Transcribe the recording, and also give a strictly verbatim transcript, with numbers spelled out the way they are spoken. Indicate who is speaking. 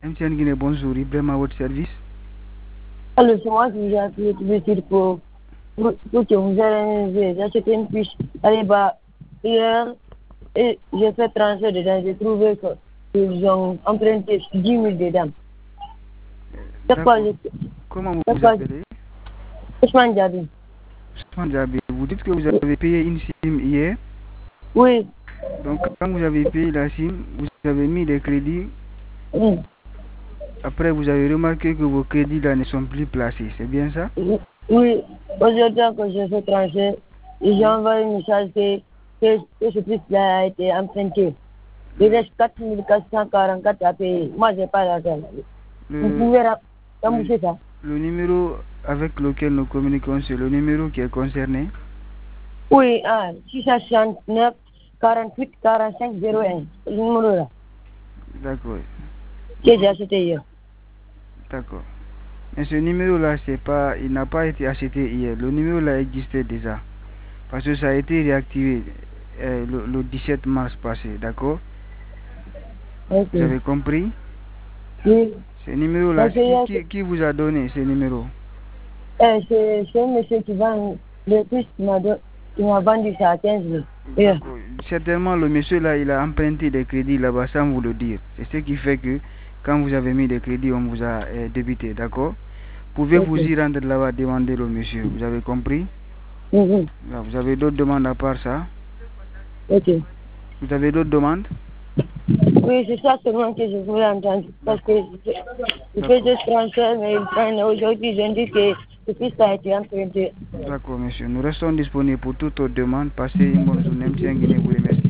Speaker 1: M T N Guinée, bonjour, Ibrahim à votre service.
Speaker 2: Alors, c'est moi qui vous ai appelé tout de suite pour, pour, pour que vous ayez acheté une fiche. Allez, bah, hier, et j'ai fait transfert dedans, j'ai trouvé qu'ils ont emprunté dix mille dedans. C'est quoi,
Speaker 1: D'accord. Comment vous
Speaker 2: c'est
Speaker 1: vous
Speaker 2: quoi,
Speaker 1: appelez?
Speaker 2: Ousmane Diaby.
Speaker 1: Ousmane Diaby. Vous dites que vous avez payé une SIM hier.
Speaker 2: Oui,
Speaker 1: Donc, quand vous avez payé la SIM, vous avez mis des crédits.
Speaker 2: oui,
Speaker 1: Après, vous avez remarqué que vos crédits là ne sont plus placés. C'est bien ça?
Speaker 2: oui. Oui. Aujourd'hui, quand j'ai fait transfert, ils ont
Speaker 1: Oui.
Speaker 2: envoyé un message que, que, que ce prix-là a été emprunté. Il
Speaker 1: Le,
Speaker 2: reste quatre mille quatre cent quarante-quatre à payer. Moi, j'ai pas l'argent. Vous
Speaker 1: le,
Speaker 2: pouvez
Speaker 1: le,
Speaker 2: rembourser ça?
Speaker 1: le numéro avec lequel nous communiquons, c'est le numéro qui est concerné.
Speaker 2: Oui, ah, six cent soixante-neuf, quarante-huit, quarante-cinq, zéro un. Ce numéro-là,
Speaker 1: D'accord.
Speaker 2: que j'ai acheté hier.
Speaker 1: D'accord. Mais ce numéro-là, c'est pas, il n'a pas été acheté hier. Le numéro-là existait déjà. Parce que ça a été réactivé euh, le, le dix-sept mars passé. D'accord?
Speaker 2: Ok.
Speaker 1: Vous avez compris?
Speaker 2: Oui.
Speaker 1: Ce numéro-là,
Speaker 2: Parce que
Speaker 1: qui,
Speaker 2: hier,
Speaker 1: qui, qui vous a donné ce numéro?
Speaker 2: eh, c'est c'est un monsieur qui vend le plus qui m'a don- qui m'a vendu ça à quinze mille. Hier.
Speaker 1: D'accord. Certainement, le monsieur là, il a emprunté des crédits là-bas sans vous le dire. C'est ce qui fait que quand vous avez mis des crédits, on vous a euh, débité. D'accord? Pouvez-vous
Speaker 2: Ok.
Speaker 1: y rendre là-bas demander au monsieur? Vous avez compris?
Speaker 2: Mhm.
Speaker 1: Là, vous avez d'autres demandes à part ça?
Speaker 2: Ok.
Speaker 1: Vous avez d'autres demandes?
Speaker 2: Oui, c'est ça seulement que je voulais entendre. Parce que
Speaker 1: D'accord.
Speaker 2: je, je fais
Speaker 1: D'accord.
Speaker 2: des transferts, mais ils prennent aujourd'hui, ils ont dit que ce fils a été emprunté.
Speaker 1: D'accord, monsieur. Nous restons disponibles pour toute autre demande. Passez une bonne journée. M T N Guinée vous remercie.